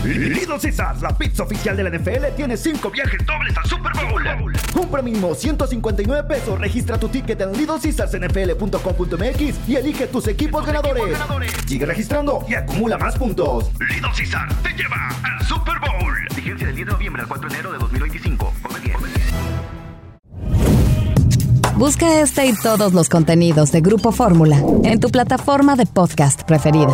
Little Caesars, la pizza oficial de la NFL, tiene 5 viajes dobles al Super Bowl. Compra mínimo $159. Registra tu ticket en littlecaesarsnfl.com.mx y elige tus equipos ganadores. Sigue registrando y acumula más puntos. Little Caesars te lleva al Super Bowl. Vigencia del 10 de noviembre al 4 de enero de 2025. Come bien. Busca este y todos los contenidos de Grupo Fórmula en tu plataforma de podcast preferida.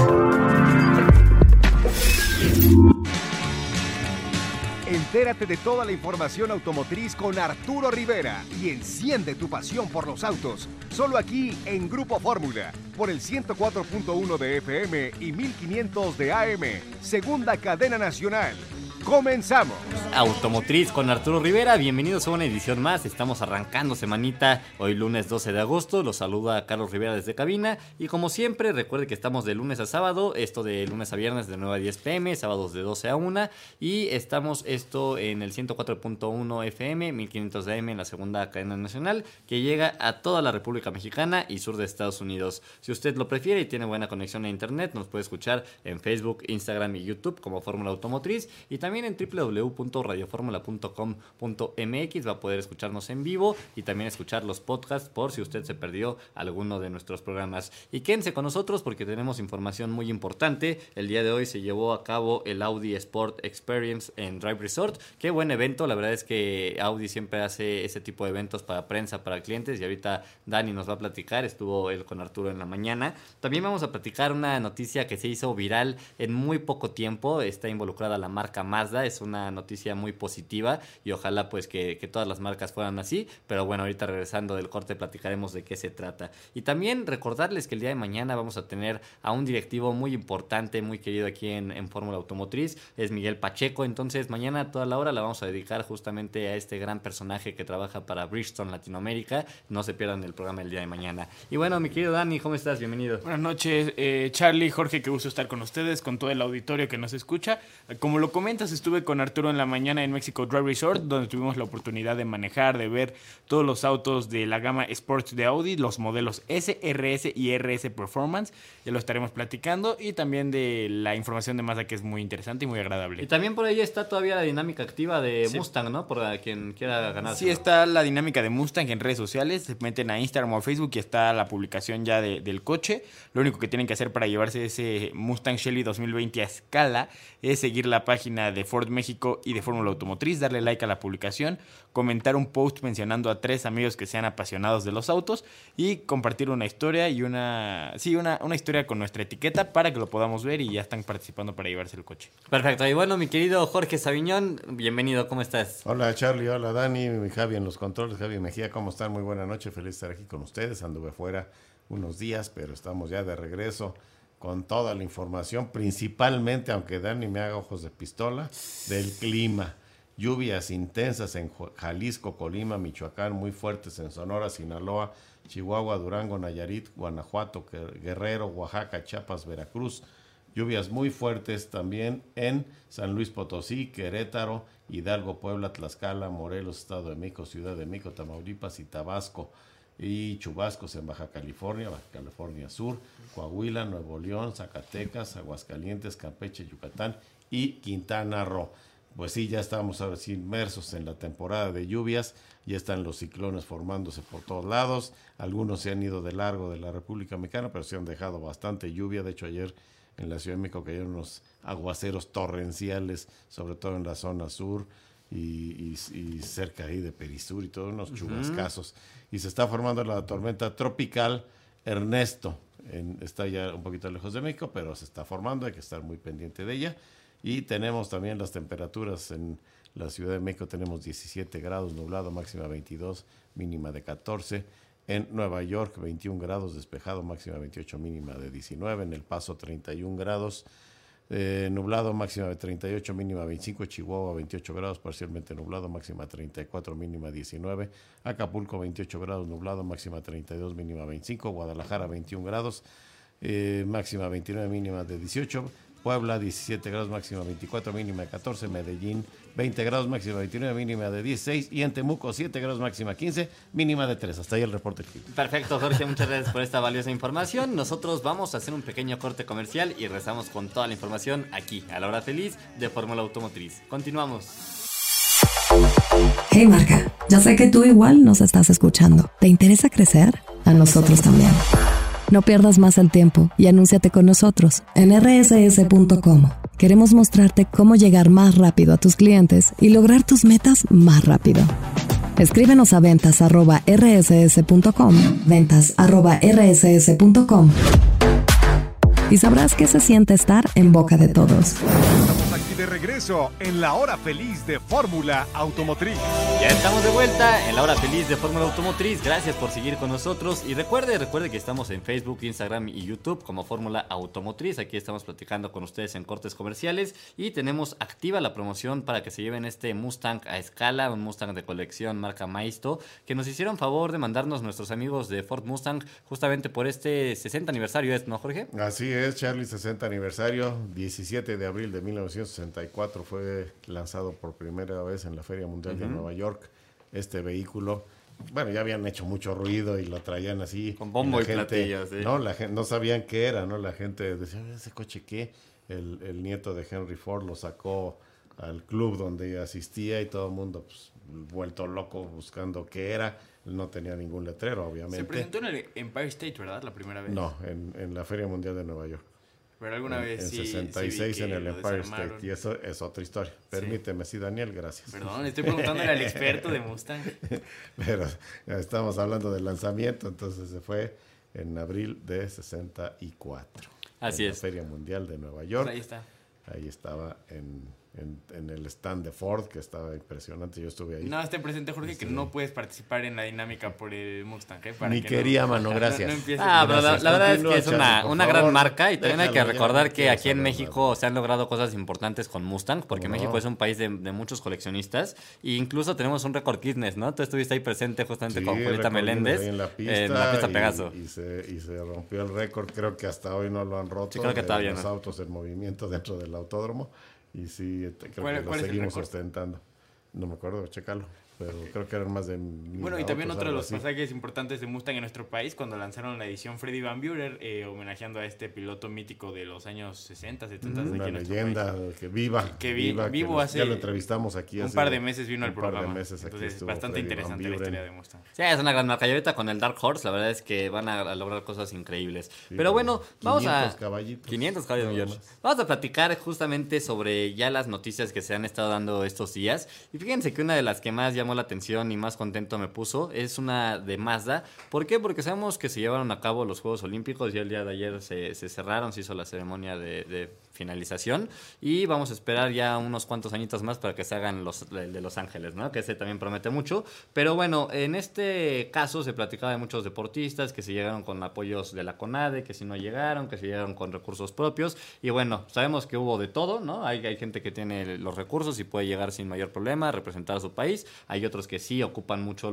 Entérate de toda la información automotriz con Arturo Rivera y enciende tu pasión por los autos. Solo aquí en Grupo Fórmula, por el 104.1 de FM y 1500 de AM. Segunda cadena nacional. ¡Comenzamos! Automotriz con Arturo Rivera, bienvenidos a una edición más. Estamos arrancando semanita, hoy lunes 12 de agosto. Los saluda Carlos Rivera desde cabina. Y como siempre, recuerde que estamos de lunes a sábado, esto de lunes a viernes de 9 a 10 pm, sábados de 12 a 1. Y estamos esto en el 104.1 FM, 1500 AM en la segunda cadena nacional, que llega a toda la República Mexicana y sur de Estados Unidos. Si usted lo prefiere y tiene buena conexión a internet, nos puede escuchar en Facebook, Instagram y YouTube como Fórmula Automotriz. Y también en www.radioformula.com.mx va a poder escucharnos en vivo y también escuchar los podcasts por si usted se perdió alguno de nuestros programas. Y quédense con nosotros porque tenemos información muy importante. El día de hoy se llevó a cabo el Audi Sport Experience en Drive Resort. Qué buen evento, la verdad es que Audi siempre hace ese tipo de eventos para prensa, para clientes, y ahorita Dani nos va a platicar, estuvo él con Arturo en la mañana. También vamos a platicar una noticia que se hizo viral en muy poco tiempo, está involucrada la marca Mazda. Es una noticia muy positiva y ojalá pues que todas las marcas fueran así, pero bueno, ahorita regresando del corte platicaremos de qué se trata. Y también recordarles que el día de mañana vamos a tener a un directivo muy importante, muy querido aquí en Fórmula Automotriz, es Miguel Pacheco. Entonces mañana toda la hora la vamos a dedicar justamente a este gran personaje que trabaja para Bridgestone Latinoamérica. No se pierdan el programa el día de mañana. Y bueno, mi querido Dani, ¿cómo estás? Bienvenido. Buenas noches, Charlie, Jorge, qué gusto estar con ustedes, con todo el auditorio que nos escucha. Como lo comentas, estuve con Arturo en la mañana en Mexico Drive Resort, donde tuvimos la oportunidad de manejar, de ver todos los autos de la gama Sports de Audi, los modelos S, RS y RS Performance. Ya lo estaremos platicando, y también de la información de Mazda, que es muy interesante y muy agradable. Y también por ahí está todavía la dinámica activa de Mustang, ¿no? Por quien quiera ganar. Sí, está la dinámica de Mustang en redes sociales. Se meten a Instagram o a Facebook y está la publicación ya del coche. Lo único que tienen que hacer para llevarse ese Mustang Shelby 2020 a escala es seguir la página de Ford México y de Fórmula Automotriz, darle like a la publicación, comentar un post mencionando a 3 amigos que sean apasionados de los autos y compartir una historia y una historia con nuestra etiqueta para que lo podamos ver, y ya están participando para llevarse el coche. Perfecto. Y bueno, mi querido Jorge Saviñón, bienvenido, ¿cómo estás? Hola Charlie, hola Dani, mi Javi en los controles, Javi Mejía, ¿cómo están? Muy buena noche, feliz de estar aquí con ustedes. Anduve fuera unos días, pero estamos ya de regreso con toda la información, principalmente, aunque Dani me haga ojos de pistola, del clima. Lluvias intensas en Jalisco, Colima, Michoacán, muy fuertes en Sonora, Sinaloa, Chihuahua, Durango, Nayarit, Guanajuato, Guerrero, Oaxaca, Chiapas, Veracruz. Lluvias muy fuertes también en San Luis Potosí, Querétaro, Hidalgo, Puebla, Tlaxcala, Morelos, Estado de México, Ciudad de México, Tamaulipas y Tabasco. Y chubascos en Baja California Sur, Coahuila, Nuevo León, Zacatecas, Aguascalientes, Campeche, Yucatán y Quintana Roo. Pues sí, ya estamos ahora sí inmersos en la temporada de lluvias, ya están los ciclones formándose por todos lados, algunos se han ido de largo de la República Mexicana, pero se han dejado bastante lluvia. De hecho, ayer en la Ciudad de México cayeron unos aguaceros torrenciales, sobre todo en la zona sur y cerca ahí de Perisur y todos unos chubascazos. Y se está formando la tormenta tropical Ernesto. Está ya un poquito lejos de México, pero se está formando, hay que estar muy pendiente de ella. Y tenemos también las temperaturas en la Ciudad de México, tenemos 17 grados, nublado, máxima 22, mínima de 14. En Nueva York, 21 grados, despejado, máxima 28, mínima de 19. En El Paso, 31 grados, nublado, máxima de 38, mínima 25. Chihuahua, 28 grados, parcialmente nublado, máxima 34, mínima 19. Acapulco, 28 grados, nublado, máxima 32, mínima 25. Guadalajara, 21 grados, máxima 29, mínima de 18. Puebla 17 grados, máxima 24, mínima de 14. Medellín 20 grados, máxima 29, mínima de 16. Y en Temuco 7 grados, máxima 15, mínima de 3. Hasta ahí el reporte. Perfecto, Jorge, muchas gracias por esta valiosa información. Nosotros vamos a hacer un pequeño corte comercial y regresamos con toda la información aquí, a la hora feliz de Fórmula Automotriz. Continuamos. Hey marca, ya sé que tú igual nos estás escuchando. ¿Te interesa crecer? A nosotros también. No pierdas más el tiempo y anúnciate con nosotros en rss.com. Queremos mostrarte cómo llegar más rápido a tus clientes y lograr tus metas más rápido. Escríbenos a ventas@rss.com, ventas@rss.com, y sabrás qué se siente estar en boca de todos. Estamos aquí de regreso en la hora feliz de Fórmula Automotriz. Ya estamos de vuelta en la hora feliz de Fórmula Automotriz. Gracias por seguir con nosotros. Y recuerde que estamos en Facebook, Instagram y YouTube como Fórmula Automotriz. Aquí estamos platicando con ustedes en cortes comerciales. Y tenemos activa la promoción para que se lleven este Mustang a escala, un Mustang de colección marca Maisto, que nos hicieron favor de mandarnos nuestros amigos de Ford Mustang justamente por este 60 aniversario, ¿no, Jorge? Así es, Charlie, 60 aniversario, 17 de abril de 1964 fue lanzado por primera vez en la Feria Mundial de Nueva York este vehículo. Bueno, ya habían hecho mucho ruido y lo traían así. Con bombo y platillos, ¿sí? No, la gente no sabían qué era, ¿no? La gente decía, ¿ese coche qué? El nieto de Henry Ford lo sacó al club donde asistía y todo el mundo pues, vuelto loco buscando qué era. No tenía ningún letrero, obviamente. Se presentó en el Empire State, ¿verdad? La primera vez. No, en la Feria Mundial de Nueva York. Pero alguna vez en sí. 66 sí en el Empire desarmaron. State. Y eso es otra historia. Permíteme, sí, Daniel, gracias. Perdón, estoy preguntándole al experto de Mustang. Pero estamos hablando del lanzamiento, entonces se fue en abril de 64. Así en es. La Feria Mundial de Nueva York. Pues ahí está. Ahí estaba en el stand de Ford, que estaba impresionante. Yo estuve ahí. No, esté presente, Jorge, que no puedes participar en la dinámica por el Mustang. Ni quería, mano, gracias. No empieces. Pero la verdad es que es Continúa, una Charlie, gran por marca y también hay que Déjalo, ya recordar no que quiero aquí en saber México nada. se han logrado cosas importantes con Mustang, porque ¿Cómo México no? es un país de muchos coleccionistas e incluso tenemos un récord Guinness, ¿no? Tú estuviste ahí presente justamente Sí, con Julieta recordemos Meléndez ahí en la pista Pegaso. y se rompió el récord. Creo que hasta hoy no lo han roto. Sí, creo que de todavía los no. autos en movimiento dentro del autódromo. Y sí, creo ¿Cuál que lo es el seguimos récord? ostentando. No me acuerdo, chécalo. Pero creo que eran más de 1000 Bueno, y también autos, otro de algo los así. pasajes importantes de Mustang en nuestro país, cuando lanzaron la edición Freddy Van Buren, homenajeando a este piloto mítico de los años 60, 70 de aquí Una en nuestro leyenda país. que viva. Vivo hace ya lo entrevistamos aquí un hace par de meses vino al un par de programa. meses aquí Entonces, estuvo bastante Freddy Van interesante la Buren. historia de Mustang. Sí, es una gran marca. Y ahorita con el Dark Horse, la verdad es que van a lograr cosas increíbles. Sí, Pero bueno, vamos a... 500 caballitos. 500 caballos Nada millones. más. Vamos a platicar justamente sobre ya las noticias que se han estado dando estos días. Y fíjense que una de las que más llamó la atención y más contento me puso es una de Mazda. ¿Por qué? Porque sabemos que se llevaron a cabo los Juegos Olímpicos y el día de ayer se cerraron, se hizo la ceremonia de finalización y vamos a esperar ya unos cuantos añitos más para que se hagan el de Los Ángeles, ¿no? Que ese también promete mucho. Pero bueno, en este caso se platicaba de muchos deportistas que se llegaron con apoyos de la CONADE, que si no llegaron, que se llegaron con recursos propios. Y bueno, sabemos que hubo de todo, ¿no? Hay gente que tiene los recursos y puede llegar sin mayor problema a representar a su país. Hay otros que sí ocupan mucho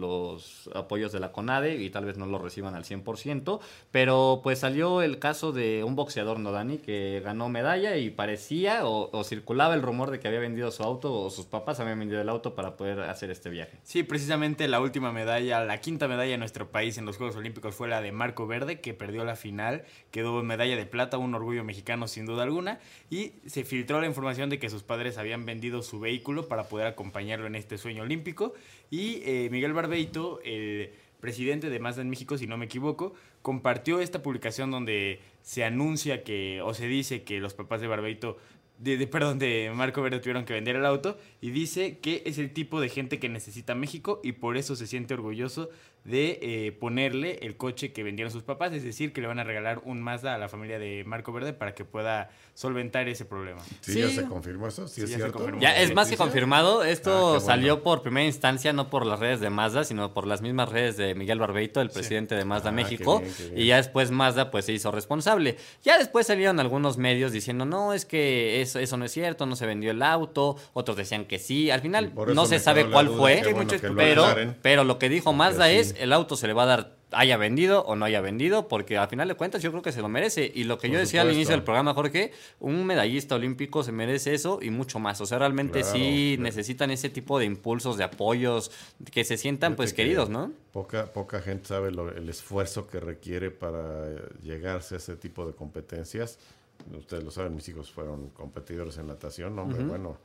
los apoyos de la CONADE y tal vez no los reciban al 100%. Pero pues salió el caso de un boxeador, ¿no, Dani? Que ganó medalla y parecía o circulaba el rumor de que había vendido su auto o sus papás habían vendido el auto para poder hacer este viaje. Sí, precisamente la última medalla, la quinta medalla de nuestro país en los Juegos Olímpicos fue la de Marco Verde, que perdió la final, quedó medalla de plata, un orgullo mexicano sin duda alguna, y se filtró la información de que sus padres habían vendido su vehículo para poder acompañarlo en este sueño olímpico, y Miguel Barbeito, el presidente de Mazda en México, si no me equivoco, compartió esta publicación donde se anuncia que, o se dice que los papás de Barbeito, de Marco Verde tuvieron que vender el auto, y dice que es el tipo de gente que necesita México y por eso se siente orgulloso de ponerle el coche que vendieron sus papás, es decir, que le van a regalar un Mazda a la familia de Marco Verde para que pueda solventar ese problema. Sí, Sí. ya se confirmó eso, sí, Sí, es ya se cierto. confirmó. Ya es más que confirmado. Esto qué bueno. salió por primera instancia, no por las redes de Mazda, sino por las mismas redes de Miguel Barbeito, el presidente de Mazda México. Qué bien. Y ya después Mazda pues se hizo responsable. Ya después salieron algunos medios diciendo, no, es que eso no es cierto, no se vendió el auto. Otros decían que sí. Al final Por eso no se me sabe quedó la cuál duda, fue, qué bueno que lo pero, aclaren. pero lo que dijo Mazda sí. es, el auto se le va a dar haya vendido o no haya vendido, porque al final de cuentas yo creo que se lo merece. Y lo que yo decía al inicio del programa, Jorge, un medallista olímpico se merece eso y mucho más. O sea, realmente sí necesitan ese tipo de impulsos, de apoyos, que se sientan pues queridos, ¿no? Poca gente sabe el esfuerzo que requiere para llegarse a ese tipo de competencias. Ustedes lo saben, mis hijos fueron competidores en natación, hombre, bueno,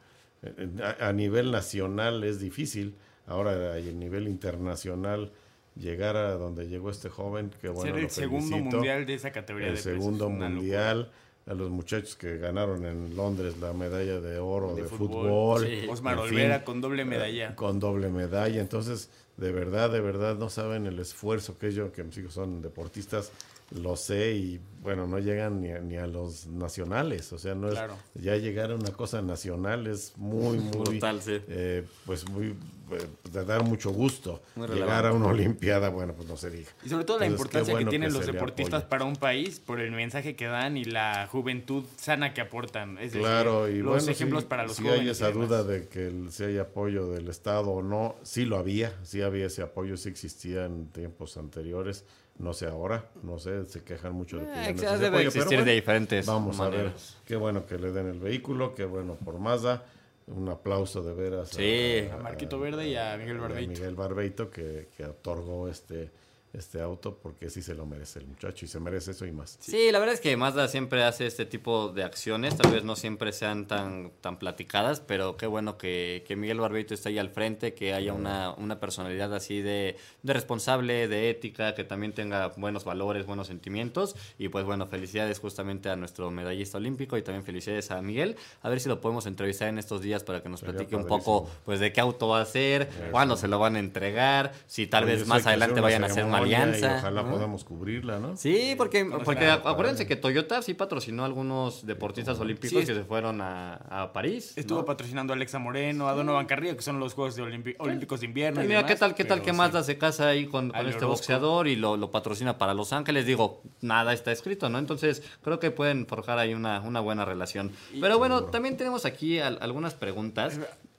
a nivel nacional es difícil. Ahora a nivel internacional llegar a donde llegó este joven, que bueno, ser el segundo mundial de esa categoría de peso. El segundo mundial, a los muchachos que ganaron en Londres la medalla de oro de fútbol. Sí. Osmar Olvera con doble medalla. Con doble medalla. Entonces, de verdad, no saben el esfuerzo que que mis hijos son deportistas, lo sé, y bueno, no llegan ni a los nacionales. O sea, no es ya llegar a una cosa nacional es muy brutal, sí. Pues muy de dar mucho gusto. Muy llegar a una olimpiada, bueno, pues no se diga. Y sobre todo entonces, la importancia que tienen los se deportistas para un país, por el mensaje que dan y la juventud sana que aportan. Es decir, y los ejemplos para los jóvenes. Si hay esa duda de que si hay apoyo del Estado o no, sí había ese apoyo, sí existía en tiempos anteriores. No sé ahora, no sé, se quejan mucho de que ya debe apoyo, existir pero de diferentes vamos maneras. A ver, qué bueno que le den el vehículo, qué bueno por Mazda. Un aplauso de veras a Marquito Verde y a Miguel Barbeito. Miguel Barbeito que otorgó este auto, porque sí se lo merece el muchacho y se merece eso y más. Sí, la verdad es que Mazda siempre hace este tipo de acciones, tal vez no siempre sean tan platicadas, pero qué bueno que Miguel Barbeito esté ahí al frente, que haya una personalidad así de responsable, de ética, que también tenga buenos valores, buenos sentimientos, y pues bueno, felicidades justamente a nuestro medallista olímpico y también felicidades a Miguel. A ver si lo podemos entrevistar en estos días para que nos platique un poco pues de qué auto va a ser, cuándo se lo van a entregar, si tal vez más adelante vayan a hacer una alianza. Y ojalá podamos cubrirla, ¿no? Sí, porque acuérdense que Toyota sí patrocinó a algunos deportistas olímpicos que se fueron a París. Estuvo patrocinando a Alexa Moreno, a Donovan Carrillo, que son los Juegos Olímpicos de Invierno. Y mira, ¿qué tal que Mazda se casa ahí con este boxeador y lo patrocina para Los Ángeles? Digo, nada está escrito, ¿no? Entonces creo que pueden forjar ahí una buena relación. Pero bueno, también tenemos aquí algunas preguntas.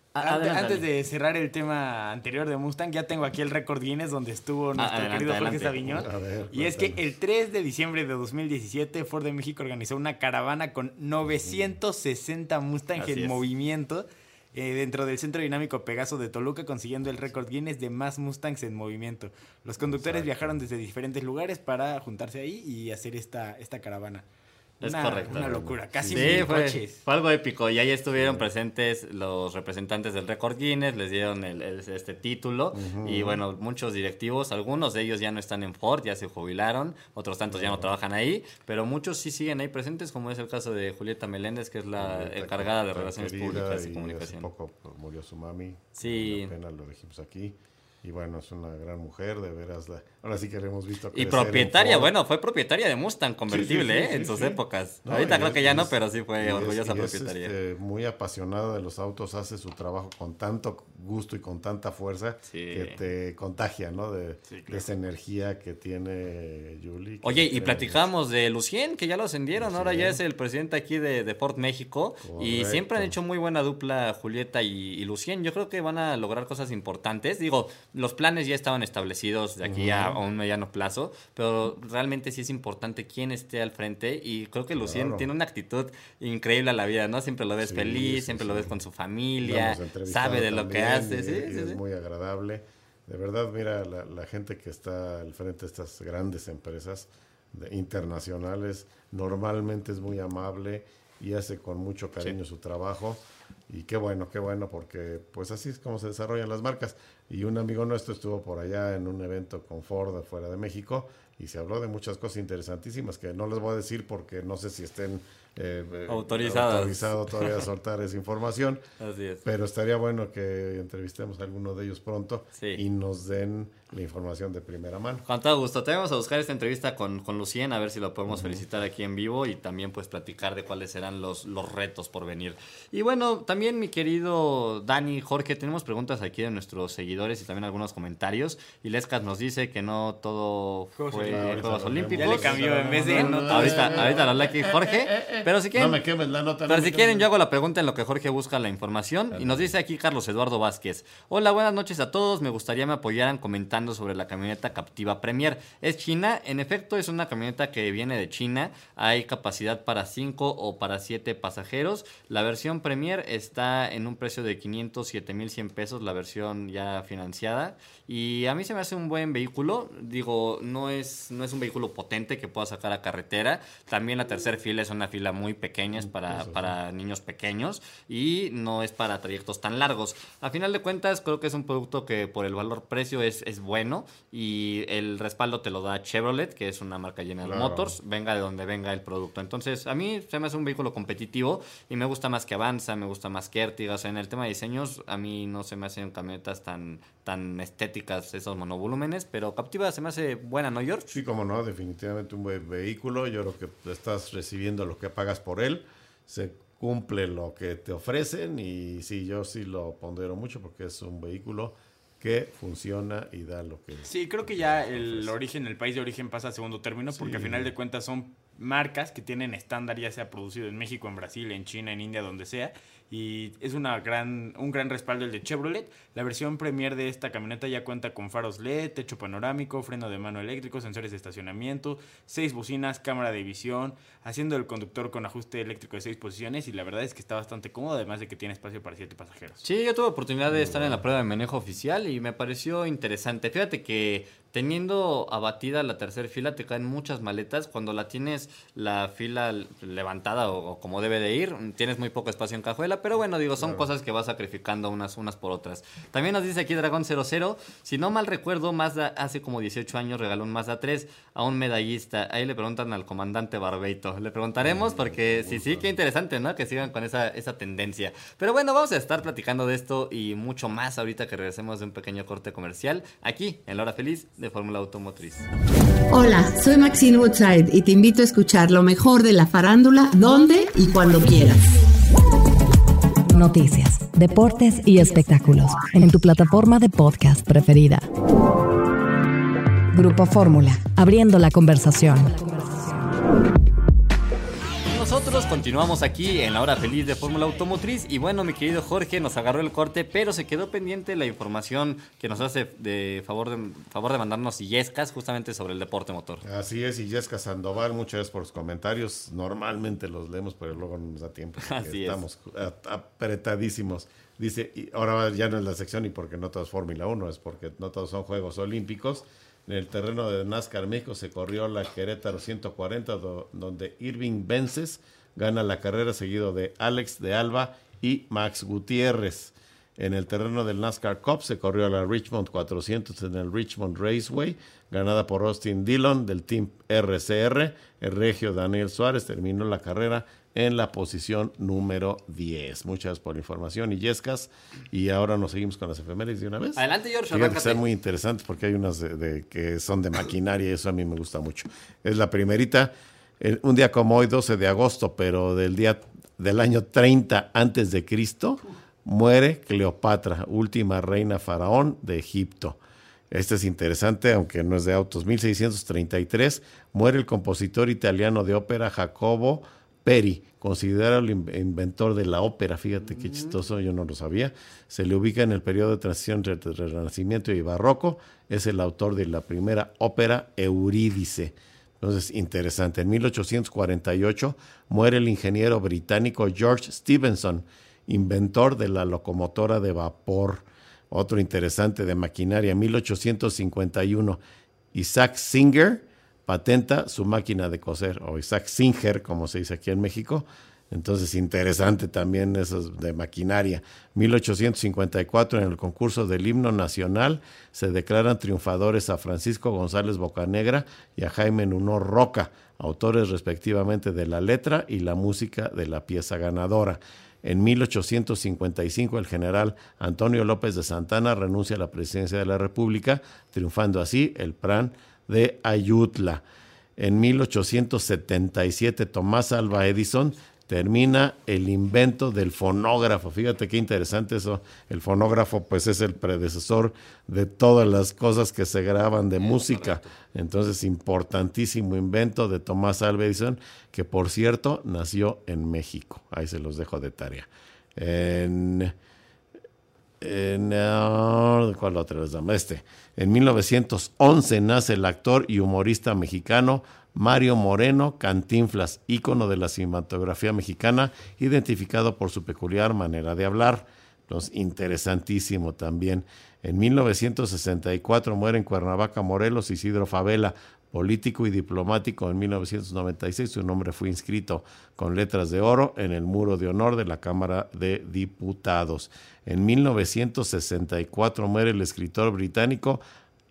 Antes de cerrar el tema anterior de Mustang, ya tengo aquí el récord Guinness donde estuvo nuestro querido Jorge Saviñón. Y es que el 3 de diciembre de 2017 Ford de México organizó una caravana con 960 Mustang en movimiento dentro del Centro Dinámico Pegaso de Toluca, consiguiendo el récord Guinness de más Mustangs en movimiento. Los conductores viajaron desde diferentes lugares para juntarse ahí y hacer esta caravana. Es correcto. Una locura, casi 1000 coches. Fue algo épico y ahí estuvieron presentes los representantes del récord Guinness, les dieron este título y bueno, muchos directivos, algunos de ellos ya no están en Ford, ya se jubilaron, otros tantos ya no trabajan ahí, pero muchos sí siguen ahí presentes, como es el caso de Julieta Meléndez, que es la encargada de Relaciones Públicas y Comunicación. Hace poco murió su mami, sí. Apenas lo dijimos aquí. Y bueno, es una gran mujer, de veras. Ahora sí que la hemos visto crecer. Y propietaria, fue propietaria de Mustang convertible en sus épocas. No, ahorita creo que ya no, pero sí fue orgullosa propietaria. Es muy apasionada de los autos, hace su trabajo con tanto gusto y con tanta fuerza que te contagia, ¿no? De esa energía que tiene Julie. Oye, y platicamos de Lucien, que ya lo ascendieron, ahora ya es el presidente aquí de Ford México. Correcto. Y siempre han hecho muy buena dupla Julieta y Lucien. Yo creo que van a lograr cosas importantes. Digo, los planes ya estaban establecidos de aquí a un mediano plazo, pero realmente sí es importante quién esté al frente y creo que Lucien tiene una actitud increíble a la vida, ¿no? Siempre lo ves feliz, siempre lo ves con su familia, sabe de lo que hace. Es muy agradable. De verdad, mira, la gente que está al frente de estas grandes empresas internacionales normalmente es muy amable y hace con mucho cariño su trabajo. Y qué bueno, porque pues así es como se desarrollan las marcas. Y un amigo nuestro estuvo por allá en un evento con Ford afuera de México y se habló de muchas cosas interesantísimas que no les voy a decir porque no sé si estén autorizado todavía a soltar esa información. Así es. Pero estaría bueno que entrevistemos a alguno de ellos pronto y nos den la información de primera mano. Con todo gusto. Te vamos a buscar esta entrevista con Lucien, a ver si lo podemos felicitar aquí en vivo y también pues platicar de cuáles serán los retos por venir. Y bueno, también mi querido Dani, Jorge, tenemos preguntas aquí de nuestros seguidores y también algunos comentarios. Y Lescas nos dice que no todo fue Juegos Olímpicos. Ya le cambió, en vez de ahorita lo aquí Jorge. Pero si quieren, no me quemes la nota. pero no si me quieren, quemes. yo hago la pregunta en lo que Jorge busca la información. Y nos dice aquí Carlos Eduardo Vázquez. Hola, buenas noches a todos. Me gustaría me apoyaran comentando sobre la camioneta Captiva Premier. ¿Es china? En efecto, es una camioneta que viene de China. Hay capacidad para 5 o para 7 pasajeros. La versión Premier está en un precio de 507,100 pesos, la versión ya financiada. Y a mí se me hace un buen vehículo. Digo, no es un vehículo potente que pueda sacar a carretera. También la tercera fila es una fila muy pequeña, es para niños pequeños y no es para trayectos tan largos. A final de cuentas, creo que es un producto que por el valor-precio es bueno y el respaldo te lo da Chevrolet, que es una marca General Motors, venga de donde venga el producto. Entonces, a mí se me hace un vehículo competitivo y me gusta más que Avanza, me gusta más que Ertiga. O sea, en el tema de diseños, a mí no se me hacen camionetas tan estéticas esos monovolúmenes, pero Captiva se me hace buena, ¿no, George? Sí, como no, definitivamente un buen vehículo. Yo creo que estás recibiendo lo que pagas por él. Se cumple lo que te ofrecen y sí, yo sí lo pondero mucho porque es un vehículo que funciona y da lo que... Sí, creo que ya el origen, el país de origen pasa a segundo término porque al final de cuentas son marcas que tienen estándar, ya sea producido en México, en Brasil, en China, en India, donde sea, y es un gran respaldo el de Chevrolet. La versión Premier de esta camioneta ya cuenta con faros LED, techo panorámico, freno de mano eléctrico, sensores de estacionamiento, 6 bocinas, cámara de visión, haciendo el conductor con ajuste eléctrico de 6 posiciones, y la verdad es que está bastante cómodo, además de que tiene espacio para 7 pasajeros. Sí, yo tuve oportunidad de estar en la prueba de manejo oficial y me pareció interesante. Fíjate que teniendo abatida la tercera fila te caen muchas maletas. Cuando la tienes la fila levantada o como debe de ir, tienes muy poco espacio en cajuela, pero bueno, digo, son cosas que vas sacrificando unas por otras. También nos dice aquí Dragón 00, si no mal recuerdo, Mazda hace como 18 años regaló un Mazda 3 a un medallista. Ahí le preguntan al comandante Barbeito. Le preguntaremos porque sí, qué interesante, ¿no? Que sigan con esa tendencia. Pero bueno, vamos a estar platicando de esto y mucho más ahorita que regresemos de un pequeño corte comercial aquí en La Hora Feliz de Fórmula Automotriz. Hola, soy Maxine Woodside y te invito a escuchar lo mejor de la farándula donde y cuando quieras. Noticias, deportes y espectáculos en tu plataforma de podcast preferida. Grupo Fórmula, abriendo la conversación. Nosotros continuamos aquí en La Hora Feliz de Fórmula Automotriz y bueno, mi querido Jorge nos agarró el corte, pero se quedó pendiente la información que nos hace de favor de mandarnos Illescas justamente sobre el deporte motor. Así es, Illescas Sandoval, muchas gracias por los comentarios. Normalmente los leemos, pero luego no nos da tiempo. Así estamos apretadísimos. Dice, y ahora ya no es la sección y porque no todo es Fórmula 1, es porque no todos son Juegos Olímpicos. En el terreno de NASCAR México se corrió la Querétaro 140, donde Irving Vences gana la carrera, seguido de Alex de Alba y Max Gutiérrez. En el terreno del NASCAR Cup se corrió la Richmond 400 en el Richmond Raceway, ganada por Austin Dillon del Team RCR. El regio Daniel Suárez terminó la carrera en la posición número 10. Muchas gracias por la información, Illescas. Y ahora nos seguimos con las efemérides de una vez. Adelante, George. Fíjate que están muy interesantes porque hay unas que son de maquinaria y eso a mí me gusta mucho. Es la primerita, un día como hoy, 12 de agosto, pero del año 30 antes de Cristo, muere Cleopatra, última reina faraón de Egipto. Este es interesante, aunque no es de autos. 1633, muere el compositor italiano de ópera Jacopo Peri, considerado el inventor de la ópera. Fíjate qué chistoso, yo no lo sabía. Se le ubica en el periodo de transición entre el Renacimiento y Barroco. Es el autor de la primera ópera Eurídice. Entonces, interesante. En 1848 muere el ingeniero británico George Stephenson, inventor de la locomotora de vapor. Otro interesante de maquinaria. En 1851, Isaac Singer patenta su máquina de coser, o Isaac Singer, como se dice aquí en México. Entonces, interesante también eso de maquinaria. 1854, en el concurso del himno nacional, se declaran triunfadores a Francisco González Bocanegra y a Jaime Nuno Roca, autores respectivamente de la letra y la música de la pieza ganadora. En 1855, el general Antonio López de Santana renuncia a la presidencia de la República, triunfando así el PRAN de Ayutla. En 1877, Tomás Alva Edison termina el invento del fonógrafo. Fíjate qué interesante eso. El fonógrafo pues es el predecesor de todas las cosas que se graban de música. Entonces, importantísimo invento de Thomas Alva Edison, que por cierto nació en México. Ahí se los dejo de tarea. ¿Cuál otra les damos? En 1911 nace el actor y humorista mexicano Mario Moreno Cantinflas, ícono de la cinematografía mexicana, identificado por su peculiar manera de hablar. Entonces, interesantísimo también. En 1964 muere en Cuernavaca, Morelos, Isidro Fabela, político y diplomático. En 1996 su nombre fue inscrito con letras de oro en el muro de honor de la Cámara de Diputados. En 1964 muere el escritor británico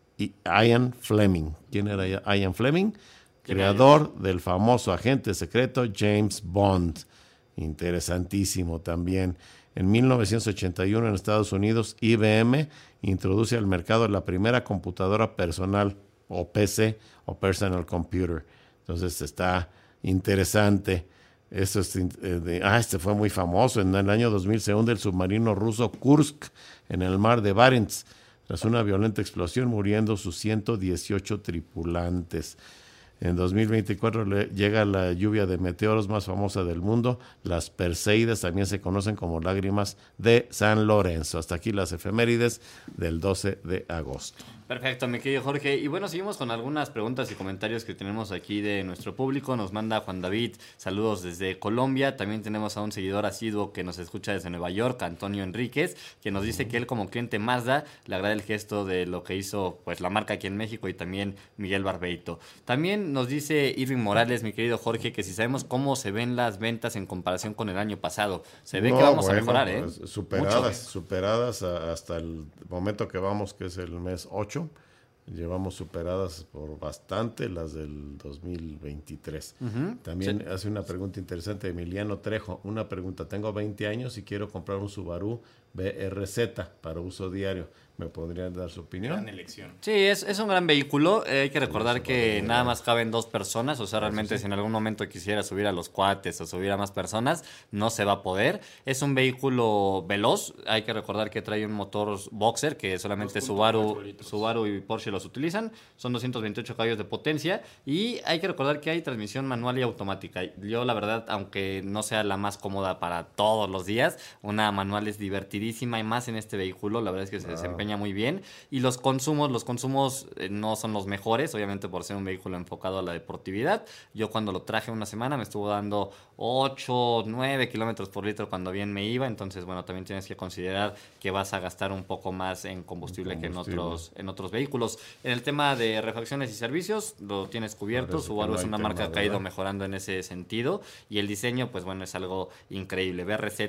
Ian Fleming. ¿Quién era Ian Fleming? Creador del famoso agente secreto James Bond. Interesantísimo también. En 1981 en Estados Unidos, IBM introduce al mercado la primera computadora personal o PC o Personal Computer. Entonces está interesante. Esto es, este fue muy famoso. En el año 2000 se hunde el submarino ruso Kursk en el mar de Barents tras una violenta explosión, muriendo sus 118 tripulantes. En 2024 llega la lluvia de meteoros más famosa del mundo. Las Perseidas también se conocen como lágrimas de San Lorenzo. Hasta aquí las efemérides del 12 de agosto. Perfecto, mi querido Jorge. Y bueno, seguimos con algunas preguntas y comentarios que tenemos aquí de nuestro público. Nos manda Juan David saludos desde Colombia. También tenemos a un seguidor asiduo que nos escucha desde Nueva York, Antonio Enríquez, que nos dice que él como cliente Mazda le agrada el gesto de lo que hizo pues la marca aquí en México, y también Miguel Barbeito. También nos dice Irving Morales, mi querido Jorge, que si sabemos cómo se ven las ventas en comparación con el año pasado. Se ve que vamos a mejorar, pues, superadas hasta el momento que vamos, que es el mes 8. Llevamos superadas por bastante las del 2023. También hace una pregunta interesante Emiliano Trejo. Una pregunta: tengo 20 años y quiero comprar un Subaru BRZ para uso diario. ¿Me podrían dar su opinión? Gran elección. Sí, es un gran vehículo. Hay que recordar que nada más caben 2 personas. O sea, realmente si en algún momento quisiera subir a los cuates o subir a más personas, no se va a poder. Es un vehículo veloz. Hay que recordar que trae un motor boxer que solamente Subaru y Porsche los utilizan. Son 228 caballos de potencia. Y hay que recordar que hay transmisión manual y automática. Yo, la verdad, aunque no sea la más cómoda para todos los días, una manual es divertidísima, y más en este vehículo. La verdad es que se desempeña muy bien. Y los consumos no son los mejores, obviamente, por ser un vehículo enfocado a la deportividad. Yo cuando lo traje una semana me estuvo dando 8, 9 kilómetros por litro cuando bien me iba. Entonces, bueno, también tienes que considerar que vas a gastar un poco más en combustible que en otros vehículos. En el tema de refacciones y servicios, lo tienes cubierto. Subaru es una marca que ha ido mejorando en ese sentido. Y el diseño, pues bueno, es algo increíble. BRZ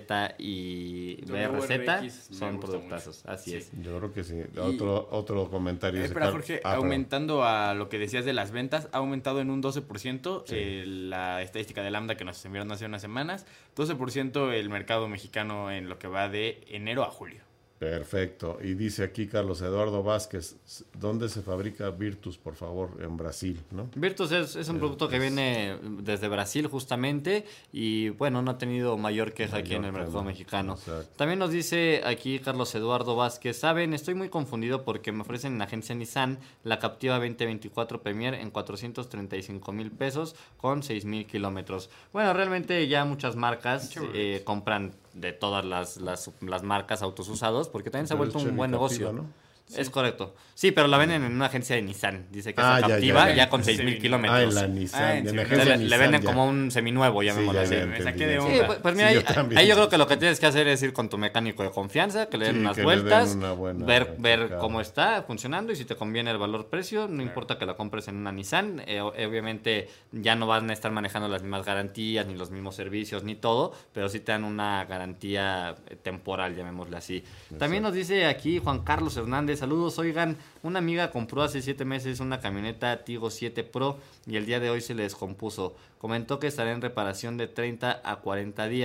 y BRZ son productazos. Así es. Yo creo que sí. Otro comentario. Espera, Jorge, aumentando a lo que decías de las ventas, ha aumentado en un 12% la estadística de Lambda que nos enviaron hace unas semanas. 12% el mercado mexicano en lo que va de enero a julio. Perfecto. Y dice aquí Carlos Eduardo Vázquez, ¿dónde se fabrica Virtus, por favor? En Brasil, ¿no? Virtus es un producto que viene desde Brasil justamente, y bueno, no ha tenido mayor queja aquí en el mercado mexicano. Exacto. También nos dice aquí Carlos Eduardo Vázquez, ¿saben? Estoy muy confundido porque me ofrecen en la agencia Nissan la Captiva 2024 Premier en 435,000 pesos con 6,000 kilómetros. Bueno, realmente ya muchas marcas compran de todas las marcas autos usados, porque también se ha vuelto un buen negocio, ¿no? Sí. Es correcto. Sí, pero la venden en una agencia de Nissan. Dice que es la Captiva, ya con 6,000 kilómetros. En la Nissan. Le venden como un seminuevo, llamémoslo así. Me saqué de onda. Sí, pues mira, ahí yo creo que lo que tienes que hacer es ir con tu mecánico de confianza, que le den unas vueltas, ver cómo está funcionando, y si te conviene el valor-precio, no importa que la compres en una Nissan. Obviamente ya no van a estar manejando las mismas garantías, ni los mismos servicios, ni todo, pero sí te dan una garantía temporal, llamémosle así. Exacto. También nos dice aquí Juan Carlos Hernández, saludos, oigan, una amiga compró hace 7 meses una camioneta Tigo 7 Pro y el día de hoy se le descompuso. Comentó que estará en reparación de 30 a 40 días.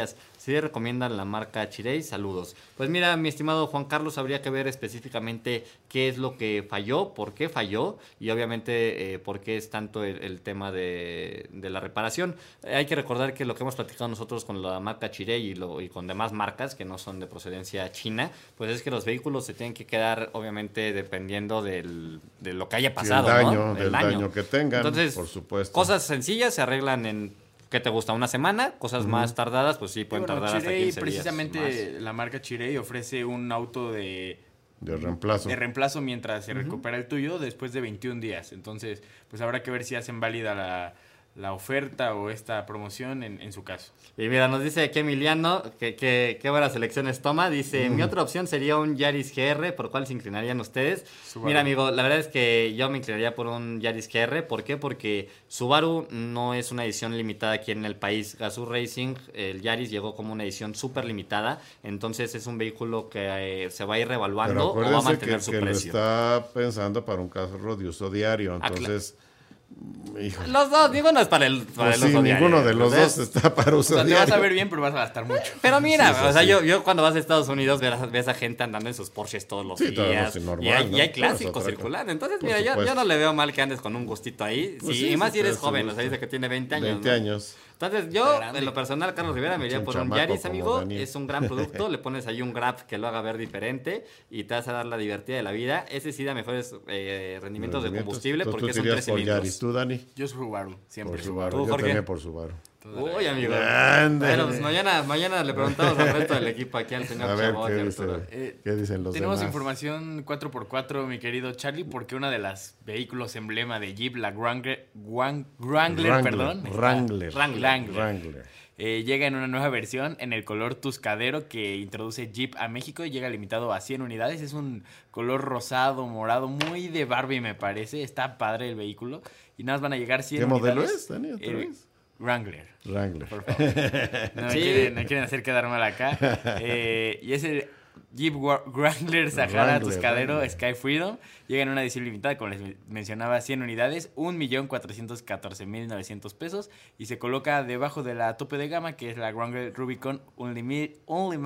sí recomiendan la marca Chirey, saludos. Pues mira, mi estimado Juan Carlos, habría que ver específicamente qué es lo que falló, por qué falló y obviamente por qué es tanto el tema de la reparación. Hay que recordar que lo que hemos platicado nosotros con la marca Chirey y con demás marcas que no son de procedencia china, pues es que los vehículos se tienen que quedar obviamente dependiendo de lo que haya pasado, del daño que tengan. Entonces, por supuesto. Cosas sencillas se arreglan en, ¿qué te gusta? ¿Una semana? Cosas más tardadas, pues sí, pueden tardar hasta 15 precisamente días más. la marca Chirey ofrece un auto de reemplazo mientras se recupera el tuyo después de 21 días. Entonces, pues habrá que ver si hacen válida la oferta o esta promoción en su caso. Y mira, nos dice aquí Emiliano que qué buenas selecciones toma. Dice, mi otra opción sería un Yaris GR, ¿por cuál se inclinarían ustedes? Subaru. Mira, amigo, la verdad es que yo me inclinaría por un Yaris GR. ¿Por qué? Porque Subaru no es una edición limitada aquí en el país. Gazoo Racing, el Yaris llegó como una edición súper limitada. Entonces es un vehículo que se va a ir revaluando o va a mantener su precio. Lo está pensando para un carro de uso diario. Entonces... Híjole. Los dos, ninguno es para el uso diario. Ninguno de los dos está para uso diario. Te vas a ver bien, pero vas a gastar mucho. Pero mira, yo cuando vas a Estados Unidos ves a gente andando en sus Porsches todos los días. Normal, y hay clásicos circulando. Entonces, mira, yo no le veo mal que andes con un gustito ahí. Pues y más si eres joven, o sea, dice que tiene 20 años. 20 años. Entonces, yo, en lo personal, Carlos Rivera, me iría por un Yaris, amigo. Daniel. Es un gran producto. Le pones ahí un Grab que lo haga ver diferente y te vas a dar la divertida de la vida. Ese sí da mejores rendimientos de combustible porque son 3 cilindros. Yaris, ¿tú, Dani? Yo Subaru, siempre. Por Subaru. ¿Tú, Yo Jorge? también por Subaru. Uy, amigo. Grande. Bueno, pues mañana le preguntamos al resto del equipo aquí al señor A ver, Chabot y Arturo. ¿qué dicen los Tenemos demás? información 4x4, mi querido Charlie, porque una de las vehículos emblema de Jeep, la Wrangler, llega en una nueva versión en el color tuscadero que introduce Jeep a México y llega limitado a 100 unidades. Es un color rosado, morado, muy de Barbie me parece. Está padre el vehículo y nada más van a llegar 100 ¿Qué unidades. modelo es, Dani? ¿Otra vez? Wrangler. Por favor. No me quieren hacer quedar mal acá. Y es el Jeep Wrangler Sahara Tuscadero Sky Freedom. Llega en una edición limitada, como les mencionaba, 100 unidades, 1,414,900 pesos. Y se coloca debajo de la tope de gama, que es la Wrangler Rubicon Unlimited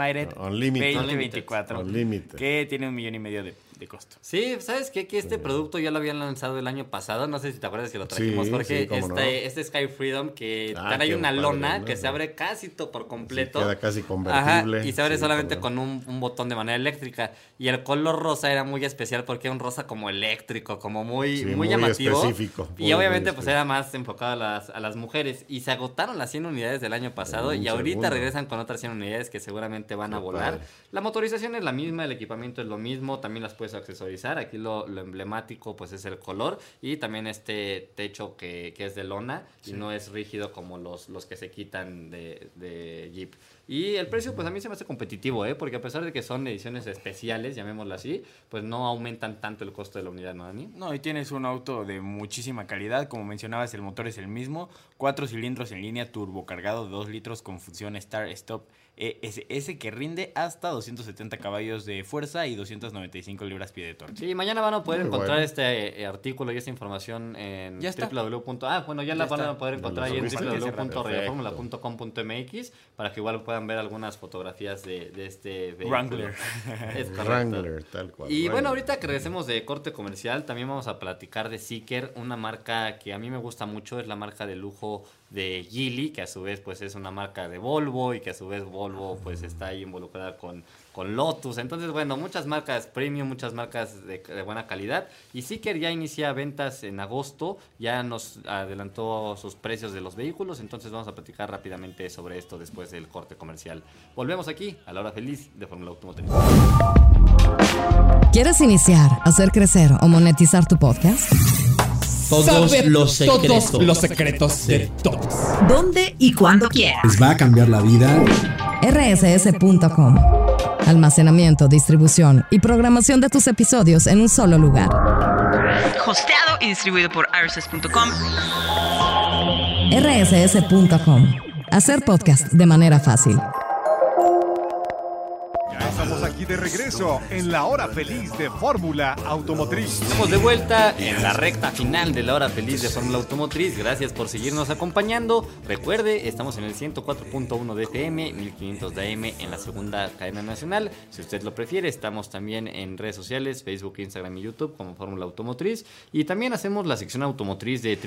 2024. Que tiene 1,5 millones de costo. Sí, ¿sabes qué? Que este producto ya lo habían lanzado el año pasado. No sé si te acuerdas que lo trajimos, Jorge. Este Sky Freedom, que hay una lona que se abre casi por completo. Sí, queda casi convertible. Y se abre solamente con un botón de manera eléctrica. Y el color rosa era muy especial porque era un rosa como eléctrico, como muy llamativo. Específico. Y obviamente pues era más enfocado a las mujeres. Y se agotaron las 100 unidades del año pasado. Y ahorita regresan con otras 100 unidades que seguramente van a volar. Padre. La motorización es la misma, el equipamiento es lo mismo. También las puedes accesorizar. Aquí lo emblemático pues es el color y también este techo que es de lona y no es rígido como los que se quitan de Jeep. Y el precio pues a mí se me hace competitivo, porque a pesar de que son ediciones especiales, llamémoslo así, pues no aumentan tanto el costo de la unidad, ¿no, Dani? No, y tienes un auto de muchísima calidad. Como mencionabas, el motor es el mismo. 4 cilindros en línea turbocargado de 2 litros con función Start-Stop ESS que rinde hasta 270 caballos de fuerza y 295 libras-pie de torque. Sí, mañana van a poder encontrar este artículo y esta información en www. Ya la van a poder encontrar ahí en www.radioformula.com.mx para que igual puedan ver algunas fotografías de este vehículo. Wrangler. Es correcto. Wrangler, tal cual. Y bueno, ahorita que regresemos de corte comercial, también vamos a platicar de Zeekr, una marca que a mí me gusta mucho, es la marca de lujo de Geely, que a su vez pues es una marca de Volvo y que a su vez Volvo pues está ahí involucrada con Lotus. Entonces, bueno, muchas marcas premium, muchas marcas de buena calidad. Y Zeekr ya inicia ventas en agosto, ya nos adelantó sus precios de los vehículos, entonces vamos a platicar rápidamente sobre esto después del corte comercial. Volvemos aquí a la hora feliz de Fórmula Automotriz. ¿Quieres iniciar, hacer crecer o monetizar tu podcast? Todos los secretos de todos. ¿Dónde y cuándo quieras? Les va a cambiar la vida. rss.com. Almacenamiento, distribución y programación de tus episodios en un solo lugar. Hosteado y distribuido por rss.com. rss.com. Hacer podcast de manera fácil. Ya estamos aquí de regreso en la hora feliz de Fórmula Automotriz. Estamos de vuelta en la recta final de la hora feliz de Fórmula Automotriz. Gracias por seguirnos acompañando. Recuerde, estamos en el 104.1 de FM, 1500 de AM en la segunda cadena nacional. Si usted lo prefiere, estamos también en redes sociales, Facebook, Instagram y YouTube como Fórmula Automotriz. Y también hacemos la sección automotriz de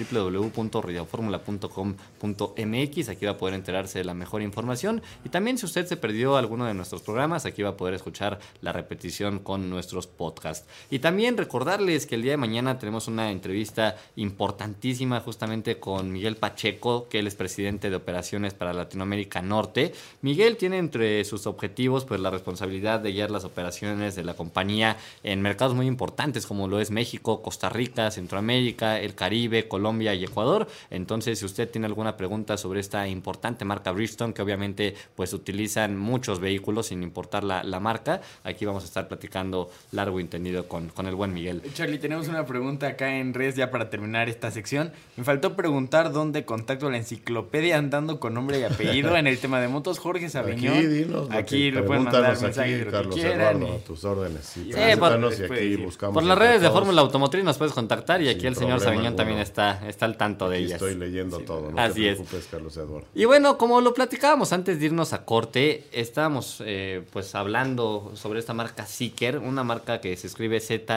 www.radioformula.com.mx. Aquí va a poder enterarse de la mejor información. Y también si usted se perdió alguno de nuestros programas, aquí va a poder escuchar la repetición con nuestros podcasts. Y también recordarles que el día de mañana tenemos una entrevista importantísima justamente con Miguel Pacheco, que él es presidente de operaciones para Latinoamérica Norte. Miguel tiene entre sus objetivos pues la responsabilidad de guiar las operaciones de la compañía en mercados muy importantes como lo es México, Costa Rica, Centroamérica, el Caribe, Colombia y Ecuador. Entonces, si usted tiene alguna pregunta sobre esta importante marca Bridgestone, que obviamente pues utilizan muchos vehículos sin importar la marca, aquí vamos a estar platicando largo y tendido con el buen Miguel. Charlie, tenemos una pregunta acá en redes ya para terminar esta sección. Me faltó preguntar dónde contacto a la enciclopedia andando con nombre y apellido en el tema de motos. Jorge Sabiñón. Aquí, dinos, aquí le pueden mandar mensajes de lo Carlos que quieran. Eduardo, a tus órdenes. Sí, Sí, buscamos por las redes de todos. Fórmula Automotriz nos puedes contactar y aquí el señor problema Sabiñón también alguno. está al tanto de Aquí ellas. estoy leyendo todo, no Así te es. preocupes, Carlos Eduardo. Y bueno, como lo platicábamos antes de irnos a corte, estábamos pues hablando sobre esta marca Zeekr, una marca que se escribe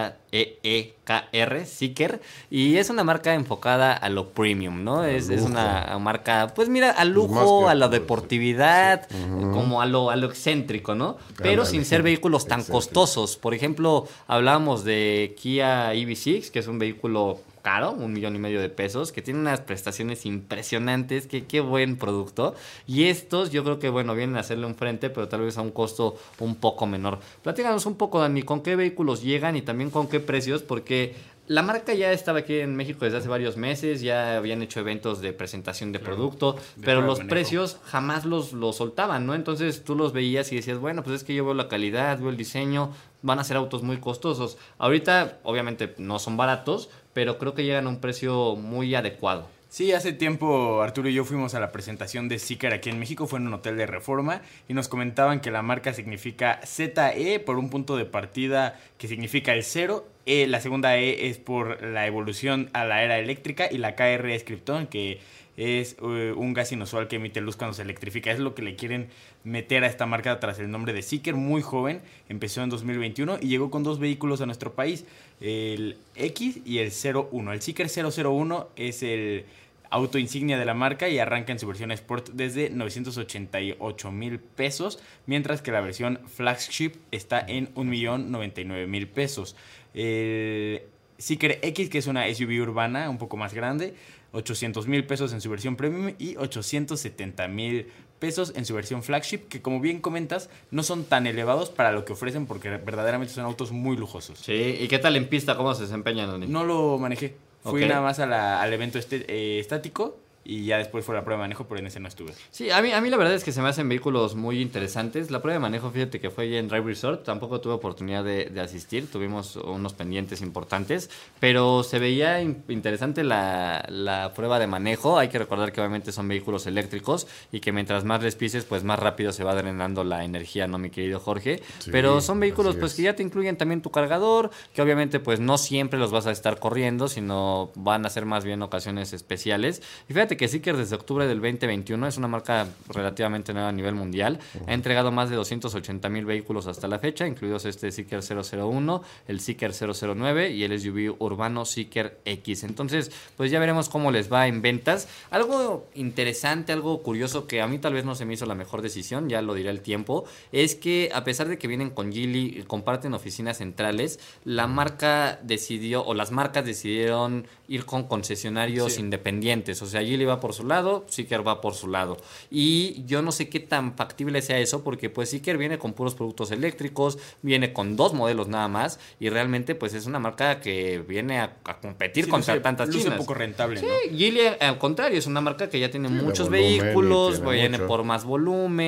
Z-E-E-K-R, Zeekr, y es una marca enfocada a lo premium, ¿no? Es una marca, pues mira, al lujo, a la deportividad, como a lo excéntrico, ¿no? Pero Ándale, sin ser vehículos tan excéntrico. costosos. Por ejemplo, hablábamos de Kia EV6, que es un vehículo caro, $1.5 million de pesos, que tiene unas prestaciones impresionantes, qué buen producto. Y estos yo creo que, bueno, vienen a hacerle un frente, pero tal vez a un costo un poco menor. Platícanos un poco, Dani, con qué vehículos llegan y también con qué precios, porque la marca ya estaba aquí en México desde hace varios meses, ya habían hecho eventos de presentación de producto, pero los precios jamás los soltaban, ¿no? Entonces tú los veías y decías, bueno, pues es que yo veo la calidad, veo el diseño, van a ser autos muy costosos. Ahorita, obviamente, no son baratos, pero creo que llegan a un precio muy adecuado. Sí, hace tiempo Arturo y yo fuimos a la presentación de Zeekr aquí en México, fue en un hotel de Reforma y nos comentaban que la marca significa ZE por un punto de partida que significa el cero, la segunda E es por la evolución a la era eléctrica y la KR es Krypton, que es un gas inusual que emite luz cuando se electrifica. Es lo que le quieren meter a esta marca tras el nombre de Zeekr, muy joven, empezó en 2021 y llegó con 2 vehículos a nuestro país, el X y el 01. El Zeekr 001 es el auto insignia de la marca y arranca en su versión Sport desde 988 mil pesos, mientras que la versión Flagship está en 1.099.000 pesos. El Zeekr X, que es una SUV urbana un poco más grande, 800,000 pesos en su versión Premium y 870,000 pesos en su versión Flagship, que como bien comentas, no son tan elevados para lo que ofrecen porque verdaderamente son autos muy lujosos. Sí, ¿y qué tal en pista? ¿Cómo se desempeñan, Dani? No lo manejé. Fui Ok. nada más al evento estático y ya después fue la prueba de manejo, pero en ese no estuve. Sí, a mí la verdad es que se me hacen vehículos muy interesantes. La prueba de manejo, fíjate que fue en Drive Resort. Tampoco tuve oportunidad de asistir. Tuvimos unos pendientes importantes. Pero se veía interesante la prueba de manejo. Hay que recordar que obviamente son vehículos eléctricos y que mientras más les pises, pues más rápido se va drenando la energía, ¿no, mi querido Jorge? Sí, pero son vehículos así pues es. que ya te incluyen también tu cargador, que obviamente pues no siempre los vas a estar corriendo, sino van a ser más bien ocasiones especiales. Y fíjate que Zeekr desde octubre del 2021 es una marca relativamente nueva a nivel mundial. Ha entregado más de 280,000 vehículos hasta la fecha, incluidos este Zeekr 001, el Zeekr 009 y el SUV urbano Zeekr X. Entonces, pues ya veremos cómo les va en ventas. Algo interesante, algo curioso que a mí tal vez no se me hizo la mejor decisión, ya lo dirá el tiempo, es que a pesar de que vienen con Geely, comparten oficinas centrales, la marca decidió, o las marcas decidieron ir con concesionarios independientes. O sea, Geely va por su lado, Zeekr va por su lado. Y yo no sé qué tan factible sea eso, porque pues Zeekr viene con puros productos eléctricos, viene con 2 modelos nada más, y realmente pues es una marca que viene a competir contra tantas luce chinas. poco rentable, Sí, ¿no? Geely al contrario, es una marca que ya tiene Sí, de muchos volumen, vehículos, tiene viene mucho. por más volumen,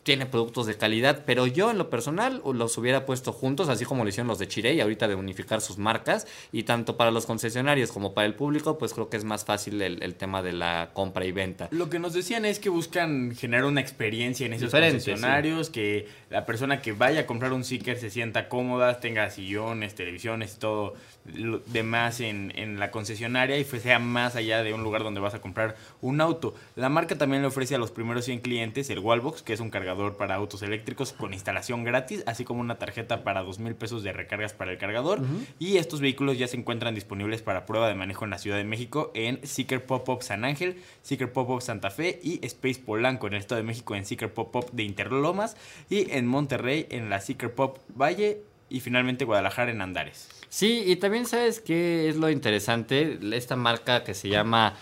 tiene productos de calidad, pero yo en lo personal los hubiera puesto juntos, así como lo hicieron los de Chirey, ahorita de unificar sus marcas, y tanto para los concesionarios como para el público, pues creo que es más fácil el tema de la compra y venta. Lo que nos decían es que buscan generar una experiencia en esos Diferente, concesionarios, que la persona que vaya a comprar un Zeekr se sienta cómoda, tenga sillones, televisiones y todo lo demás en la concesionaria y sea más allá de un lugar donde vas a comprar un auto. La marca también le ofrece a los primeros 100 clientes el Wallbox, que es un cargador para autos eléctricos con instalación gratis, así como una tarjeta para 2,000 pesos de recargas para el cargador. Y estos vehículos ya se encuentran disponibles para prueba de manejo en la Ciudad de México en Zeekr Pop-Up San Ángel, Zeekr Pop-Up Santa Fe y Space Polanco en el Estado de México en Zeekr Pop-Up de Interlomas y en Monterrey en la Zeekr Pop Valle y finalmente Guadalajara en Andares. Sí, y también sabes qué es lo interesante, esta marca que se llama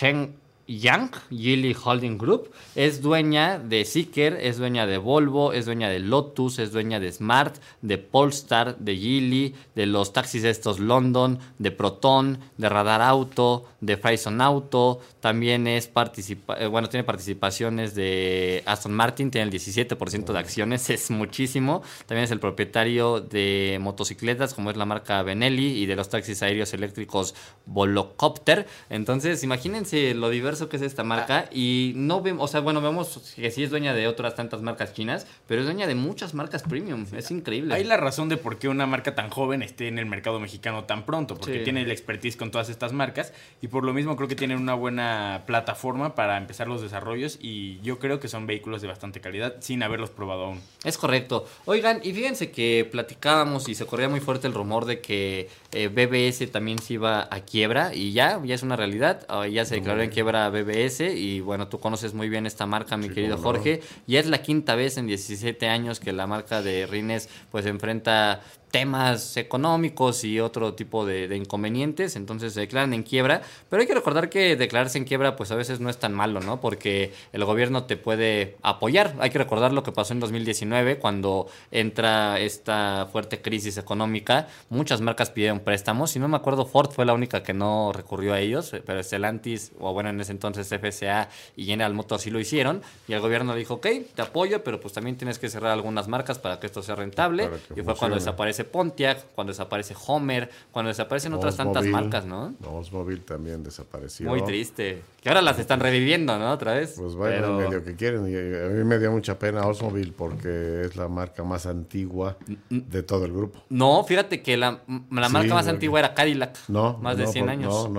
Shenyang Geely Holding Group es dueña de Zeekr, es dueña de Volvo, es dueña de Lotus, es dueña de Smart, de Polestar, de Geely, de los taxis estos London, de Proton, de Radar Auto, de Frison Auto, también es tiene participaciones de Aston Martin, tiene el 17% de acciones, es muchísimo. También es el propietario de motocicletas, como es la marca Benelli, y de los taxis aéreos eléctricos Volocopter. Entonces, imagínense lo diverso que es esta marca, y no vemos, vemos que sí es dueña de otras tantas marcas chinas, pero es dueña de muchas marcas premium, es increíble. Hay la razón de por qué una marca tan joven esté en el mercado mexicano tan pronto, porque tiene el expertise con todas estas marcas, y por lo mismo creo que tienen una buena plataforma para empezar los desarrollos, y yo creo que son vehículos de bastante calidad sin haberlos probado aún. Es correcto. Oigan, y fíjense que platicábamos y se corría muy fuerte el rumor de que BBS también se iba a quiebra, y ya es una realidad. Ya se declaró en quiebra BBS, y bueno, tú conoces muy bien esta marca, mi querido Jorge. Ya es la quinta vez en 17 años que la marca de Rines pues enfrenta temas económicos y otro tipo de inconvenientes, entonces se declaran en quiebra, pero hay que recordar que declararse en quiebra pues a veces no es tan malo, ¿no? Porque el gobierno te puede apoyar. Hay que recordar lo que pasó en 2019 cuando entra esta fuerte crisis económica, muchas marcas pidieron préstamos, si no me acuerdo Ford fue la única que no recurrió a ellos, pero Stellantis, o bueno en ese entonces FCA y General Motors sí lo hicieron, y el gobierno dijo, ok, te apoyo, pero pues también tienes que cerrar algunas marcas para que esto sea rentable, y fue cuando desaparece Pontiac, cuando desaparece Homer, cuando desaparecen otras tantas marcas, ¿no? Oldsmobile también desapareció. Muy triste. Que ahora las están reviviendo, ¿no? Otra vez. Pues bueno, medio que quieren. Y a mí me dio mucha pena Oldsmobile porque es la marca más antigua de todo el grupo. No, fíjate que la marca más antigua era Cadillac. Más de 100 años.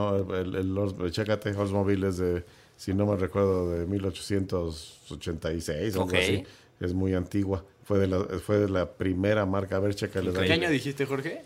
Chécate, Oldsmobile es de, si no me recuerdo, de 1886 o algo así. Es muy antigua. Fue de la primera marca. A ver, chécale. ¿Qué año dijiste, Jorge?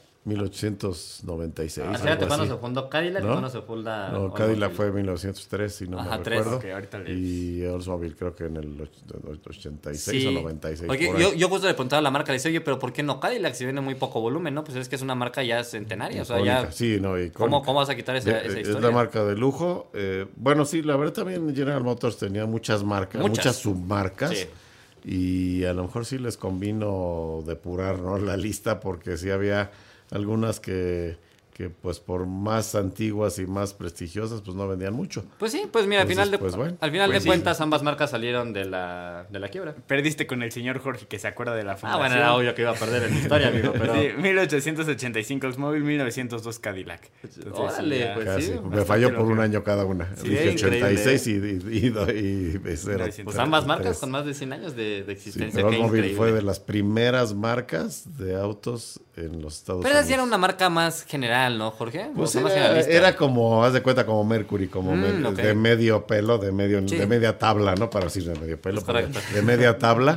1896. Fíjate cuándo se fundó Cadillac y cuándo se funda. No, Cadillac fue en 1903, si no me recuerdo. Okay, y Oldsmobile creo que en el 86 o 96. Oye, yo justo le preguntaba a la marca, le decía, oye, pero ¿por qué no Cadillac si vende muy poco volumen? No, pues es que es una marca ya centenaria. O sea, ya. Sí, no, ¿Cómo vas a quitar esa historia? Es la marca de lujo. Bueno, sí, la verdad también General Motors tenía muchas marcas, muchas submarcas. Sí. Y a lo mejor sí les convino depurar, ¿no?, la lista, porque sí había algunas que pues por más antiguas y más prestigiosas pues no vendían mucho. Pues sí, pues mira, entonces, al final de cuentas ambas marcas salieron de la quiebra. Perdiste con el señor Jorge que se acuerda de la fundación. Bueno, era obvio que iba a perder en la historia, amigo, pero... Sí, 1885 Oldsmobile, 1902 Cadillac. Entonces, órale, pues casi, sí. Me falló por un año cada una. Sí, dije 86 y pues ambas marcas con más de 100 años de existencia. Sí, Oldsmobile fue de las primeras marcas de autos en los Estados Unidos. Pero esa era una marca más general, ¿no, Jorge? Pues era como, haz de cuenta, como Mercury, como de medio pelo, de media tabla, ¿no? Para decir de medio pelo, de media tabla,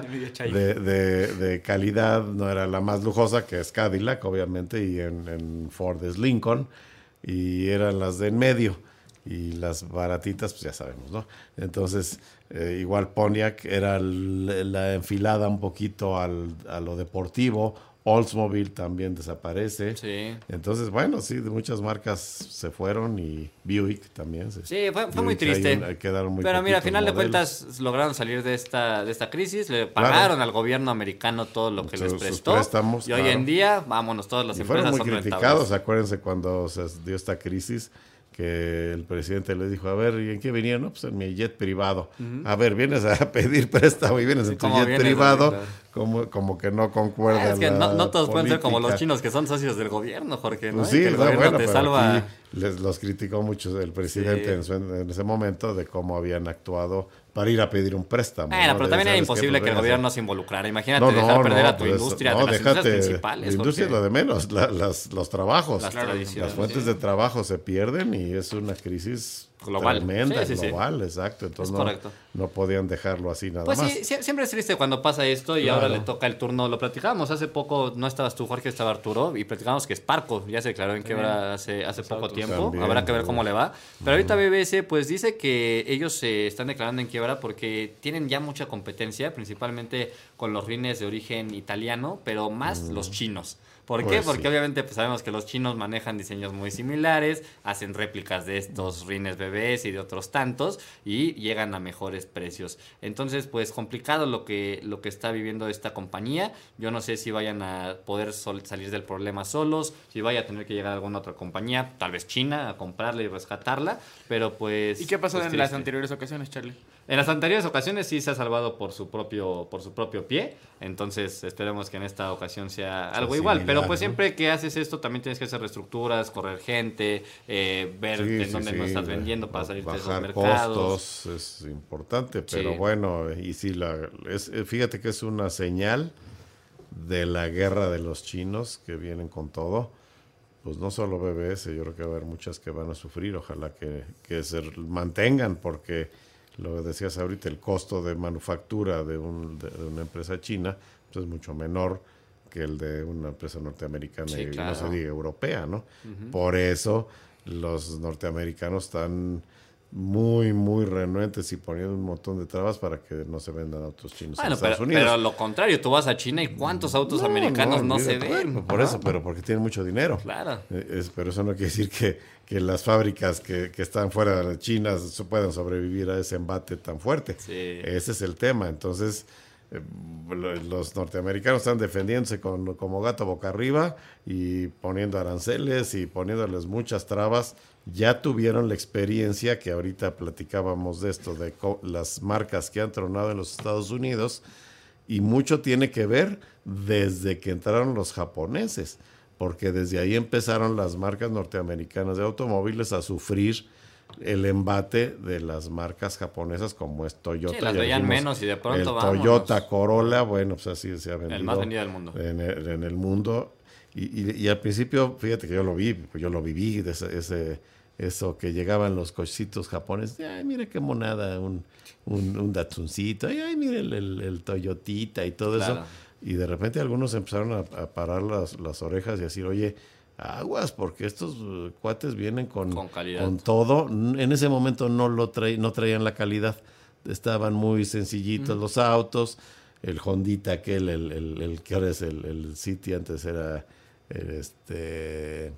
de calidad. No era la más lujosa, que es Cadillac, obviamente, y en Ford es Lincoln, y eran las de en medio. Y las baratitas, pues ya sabemos, ¿no? Entonces, igual Pontiac era la enfilada un poquito a lo deportivo. Oldsmobile también desaparece. Sí. Entonces, bueno, sí, de muchas marcas se fueron, y Buick también. Sí, fue muy triste. Quedaron muy Pero mira, al final modelos. de cuentas lograron salir de esta crisis, le pagaron al gobierno americano todo lo que les prestó. Préstamos, y hoy en día, vámonos, todas las empresas fueron muy son criticados. rentables. Acuérdense cuando se dio esta crisis, que el presidente le dijo, a ver, ¿y en qué venía? No, pues en mi jet privado. A ver, vienes a pedir préstamo y vienes en tu jet privado, como que no concuerda. Es que no todos pueden ser como los chinos que son socios del gobierno, Jorge, ¿no? Pues sí, que el gobierno te salva. Aquí los criticó mucho el presidente en ese momento de cómo habían actuado para ir a pedir un préstamo. Bueno, pero también era imposible que el gobierno se involucrara. Imagínate dejar perder a tu industria, de las industrias principales. La industria es lo de menos, los trabajos. Las fuentes de trabajo se pierden y es una crisis global. Tremenda, global, exacto. Entonces no podían dejarlo así nada más. Pues sí, siempre es triste cuando pasa esto y ahora le toca el turno. Lo platicábamos hace poco, no estabas tú, Jorge, estaba Arturo, y platicábamos que Sparco ya se declaró en quiebra hace poco tiempo. También, habrá que ver cómo le va. Pero ahorita BBS pues dice que ellos se están declarando en quiebra porque tienen ya mucha competencia, principalmente con los rines de origen italiano, pero más los chinos. ¿Por qué? Porque obviamente pues, sabemos que los chinos manejan diseños muy similares, hacen réplicas de estos rines bebés y de otros tantos y llegan a mejores precios. Entonces, pues complicado lo que está viviendo esta compañía. Yo no sé si vayan a poder salir del problema solos, si vaya a tener que llegar a alguna otra compañía, tal vez China, a comprarla y rescatarla, pero pues... ¿Y qué pasó pues, en las anteriores ocasiones, Charlie? En las anteriores ocasiones sí se ha salvado por su propio pie, entonces esperemos que en esta ocasión sea algo igual, pero pues siempre que haces esto también tienes que hacer reestructuras, correr gente, ver en dónde no estás vendiendo para salir de esos mercados. Costos es importante, pero bueno, y sí, fíjate que es una señal de la guerra de los chinos que vienen con todo. Pues no solo BBS, yo creo que va a haber muchas que van a sufrir, ojalá que se mantengan, porque lo decías ahorita, el costo de manufactura de una empresa china pues es mucho menor que el de una empresa norteamericana y no se diga europea, ¿no? Por eso los norteamericanos están muy, muy renuentes y poniendo un montón de trabas para que no se vendan autos chinos en Estados Unidos. Pero lo contrario, tú vas a China y ¿cuántos autos americanos no se ven? Por eso, pero porque tienen mucho dinero. Claro. Pero eso no quiere decir que las fábricas que están fuera de China puedan sobrevivir a ese embate tan fuerte. Sí. Ese es el tema. Entonces, los norteamericanos están defendiéndose como gato boca arriba y poniendo aranceles y poniéndoles muchas trabas. Ya tuvieron la experiencia que ahorita platicábamos de esto, de las marcas que han tronado en los Estados Unidos, y mucho tiene que ver desde que entraron los japoneses, porque desde ahí empezaron las marcas norteamericanas de automóviles a sufrir el embate de las marcas japonesas como es Toyota. Sí, las veían menos y de pronto el Toyota Corolla, bueno, pues así se ha vendido. El más vendido del mundo. En el mundo. Y al principio, fíjate que yo lo viví, eso que llegaban los cochecitos japoneses, ay, mire qué monada, un Datsuncito, ay, mire el Toyotita y todo eso. Y de repente algunos empezaron a parar las orejas y decir, oye, aguas, porque estos cuates vienen con calidad, con todo. En ese momento no traían la calidad, estaban muy sencillitos los autos. El Hondita aquel, el que ahora es el City, antes era el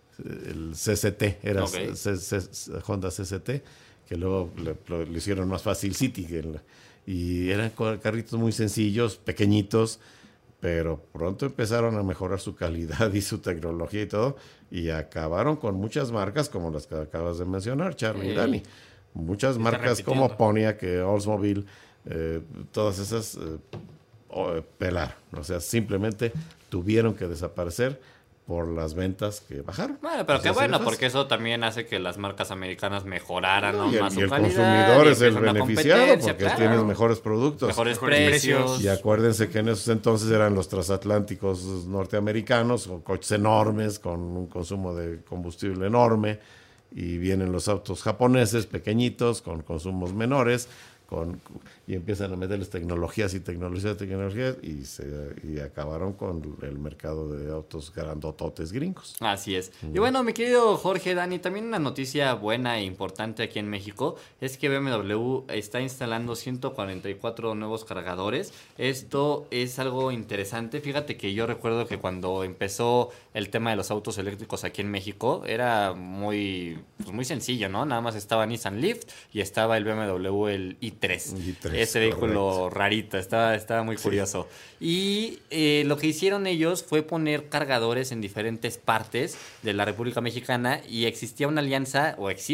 CCT, era Honda CCT, que luego le hicieron más fácil City, y eran carritos muy sencillos, pequeñitos, pero pronto empezaron a mejorar su calidad y su tecnología y todo, y acabaron con muchas marcas como las que acabas de mencionar, Charlie y Dani. Muchas marcas como Pontiac, Oldsmobile, todas esas pelaron. O sea, simplemente tuvieron que desaparecer por las ventas que bajaron. Bueno, pero qué bueno, porque eso también hace que las marcas americanas mejoraran más su calidad. Y el consumidor es el beneficiado porque tienes mejores productos. Mejores precios. Y acuérdense que en esos entonces eran los transatlánticos norteamericanos, con coches enormes, con un consumo de combustible enorme, y vienen los autos japoneses pequeñitos, con consumos menores, y empiezan a meterles tecnologías y acabaron con el mercado de autos grandototes gringos. Así es. Y bueno, mi querido Jorge, Dani, también una noticia buena e importante aquí en México es que BMW está instalando 144 nuevos cargadores. Esto es algo interesante. Fíjate que yo recuerdo que cuando empezó el tema de los autos eléctricos aquí en México era muy sencillo, ¿no? Nada más estaba Nissan Leaf y estaba el BMW el i3. ese vehículo rarito, estaba muy curioso. Y lo que hicieron ellos fue poner cargadores en diferentes partes de la República Mexicana y existe una alianza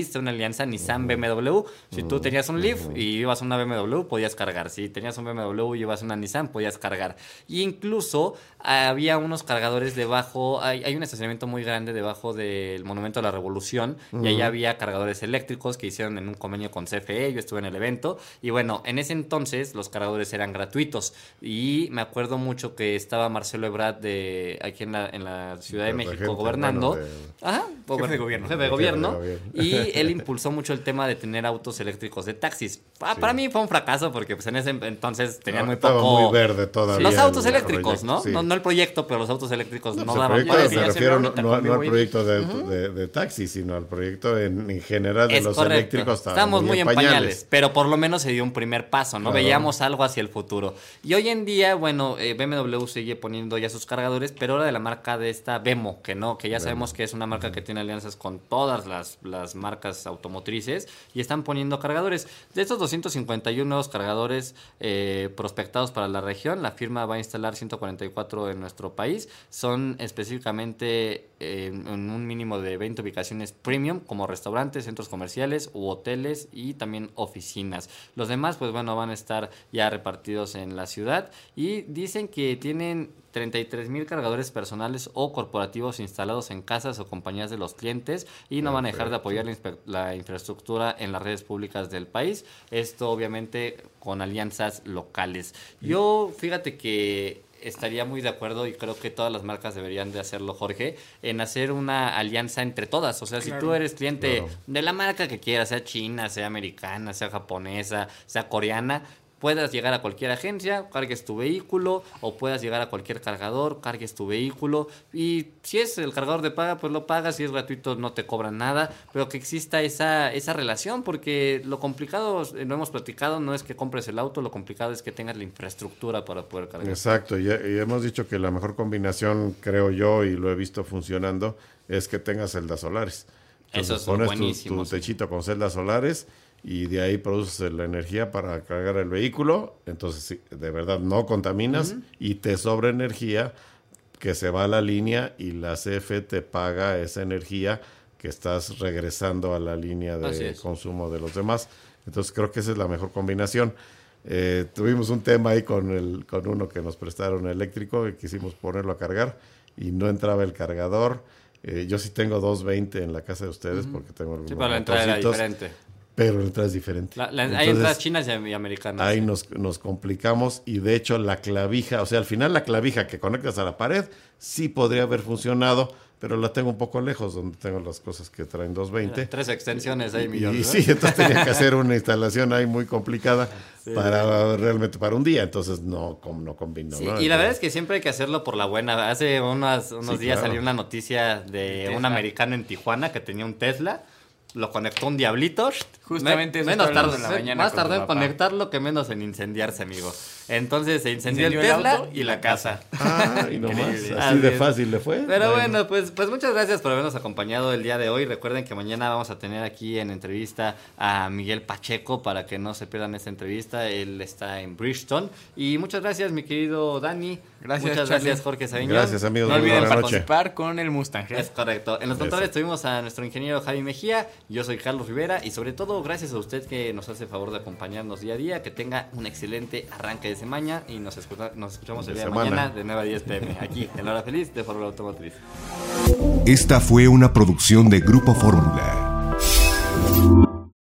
Nissan-BMW. Si tú tenías un Leaf y ibas a una BMW, podías cargar. Si tenías un BMW y ibas a una Nissan, podías cargar. Y incluso había unos cargadores debajo, hay un estacionamiento muy grande debajo del Monumento a la Revolución y ahí había cargadores eléctricos que hicieron en un convenio con CFE. Yo estuve en el evento y bueno, en ese entonces los cargadores eran gratuitos y me acuerdo mucho que estaba Marcelo Ebrard aquí en la Ciudad de México gobernando. Jefe de gobierno. Y él impulsó mucho el tema de tener autos eléctricos de taxis. Para mí fue un fracaso porque pues en ese entonces tenían muy poco... muy verde todavía. Los autos eléctricos, ¿no? Sí. No el proyecto, pero los autos eléctricos no daban... Me refiero no al proyecto de taxis, sino al proyecto en general de los eléctricos. Estábamos muy en pañales, pero por lo menos se dio un primer paso, ¿no? Claro. Veíamos algo hacia el futuro. Y hoy en día, bueno, BMW sigue poniendo ya sus cargadores, pero ahora de la marca de esta Wemo, que ya sabemos que es una marca que tiene alianzas con todas las marcas automotrices y están poniendo cargadores. De estos 251 nuevos cargadores prospectados para la región, la firma va a instalar 144 en nuestro país. Son específicamente en un mínimo de 20 ubicaciones premium, como restaurantes, centros comerciales u hoteles y también oficinas. Los demás, pues bueno, van a estar ya repartidos en la ciudad y dicen que tienen 33,000 cargadores personales o corporativos instalados en casas o compañías de los clientes y no van a dejar de apoyar la infraestructura en las redes públicas del país. Esto obviamente con alianzas locales. Yo, fíjate que estaría muy de acuerdo y creo que todas las marcas deberían de hacerlo, Jorge, en hacer una alianza entre todas. O sea, si tú eres cliente de la marca que quieras, sea china, sea americana, sea japonesa, sea coreana, puedas llegar a cualquier agencia, cargues tu vehículo, o puedas llegar a cualquier cargador, cargues tu vehículo, y si es el cargador de paga, pues lo pagas, si es gratuito no te cobran nada, pero que exista esa relación, porque lo complicado, lo hemos platicado, no es que compres el auto, lo complicado es que tengas la infraestructura para poder cargar. Exacto, y hemos dicho que la mejor combinación, creo yo, y lo he visto funcionando, es que tengas celdas solares. Entonces, eso es buenísimo. Pones tu techito con celdas solares y de ahí produces la energía para cargar el vehículo, entonces sí, de verdad no contaminas y te sobra energía que se va a la línea y la CFE te paga esa energía que estás regresando a la línea de consumo de los demás. Entonces creo que esa es la mejor combinación. Tuvimos un tema ahí con uno que nos prestaron eléctrico y quisimos ponerlo a cargar y no entraba el cargador. Yo sí tengo 220 en la casa de ustedes porque tengo algunos pero la entrada era diferente. Pero la entrada es diferente. Hay entradas chinas y americanas. Ahí nos complicamos y de hecho la clavija, o sea, al final la clavija que conectas a la pared sí podría haber funcionado, pero la tengo un poco lejos donde tengo las cosas que traen 220. 3 extensiones ahí, millones. Y sí, entonces tenía que hacer una instalación ahí muy complicada realmente para un día, entonces no combino. Sí, ¿no? Y la verdad es que siempre hay que hacerlo por la buena. Hace unos días salió una noticia de un americano en Tijuana que tenía un Tesla. Lo conectó un diablito. Justamente menos más tardó en conectarlo que menos en incendiarse, amigo. Entonces se incendió el Tesla y la casa. Y nomás, así de fácil le fue. Pero bueno, pues muchas gracias por habernos acompañado el día de hoy. Recuerden que mañana vamos a tener aquí en entrevista a Miguel Pacheco para que no se pierdan esta entrevista. Él está en Bridgestone. Y muchas gracias, mi querido Dani. Muchas gracias, Jorge Sabiñón. Gracias, amigos. No olviden participar con el Mustang. Es correcto. En los controles tuvimos a nuestro ingeniero Javi Mejía. Yo soy Carlos Rivera y sobre todo gracias a usted que nos hace el favor de acompañarnos día a día. Que tenga un excelente arranque de semana y nos escuchamos el día de mañana de 9 a 10 p.m. aquí en La Hora Feliz de Fórmula Automotriz. Esta fue una producción de Grupo Fórmula.